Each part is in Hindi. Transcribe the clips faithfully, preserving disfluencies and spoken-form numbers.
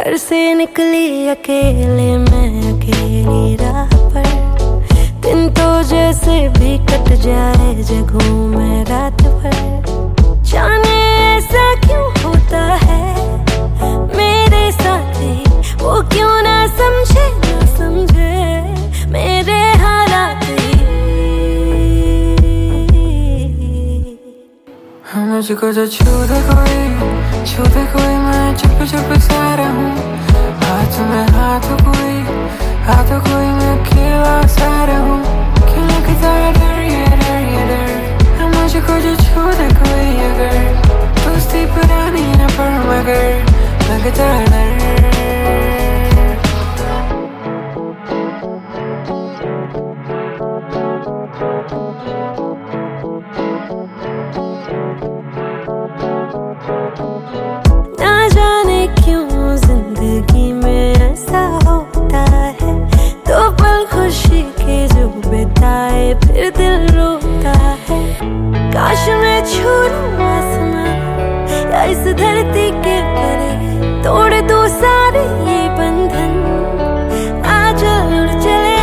घर से निकली अकेले मैं अकेली राह पर, दिन तो जैसे भी कट जाए जगूं मैं रात भर। जाने ऐसा क्यों होता है मेरे साथी, वो क्यों ना समझे ना समझे मेरे हालात ही। मुझको जो छू दे कोई, छू दे कोई, मैं चुप चुप सा रहूं। हाथ में हाथ कोई, हाथ कोई, मैं अकेला सा रहूं। क्यों लगता है डर ये डर ये डर, मुझको जो छू दे कोई अगर, दोस्ती पुरानी न पर मगर लगता है डर। फिर दिल रोता है, काश मैं छू लूं आसमां या इस धरती के परे, तोड़ दो सारे ये बंधन, आज उड़ चले।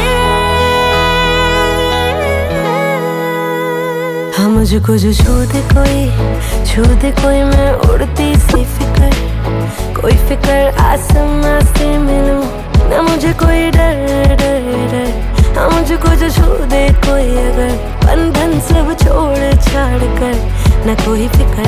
हाँ मुझको जो छू दे कोई, छू दे कोई, मैं उड़ती सी फिकर, कोई फिकर आसमां से मिलूं ना मुझे कोई डर डर डर। हाँ मुझको जो छू दे कोई अगर, बंधन सब छोड़ छाड़ कर न कोई फिक्र।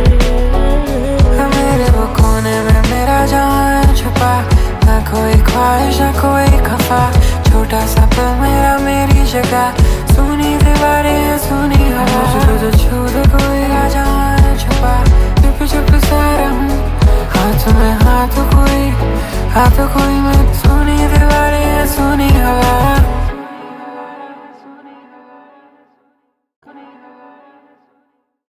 मेरे वो कोने में मेरा जान छुपा, ना कोई ख्वाहिश ना कोई खफा, छोटा सा पल मेरा मेरी जगह, सुनी दीवारें है सुनी हवा। मुझको जो छू दे कोई जान छुपा, चुप चुप सा रहूं। हाथ में हाथ कोई, हाथ कोई, मैं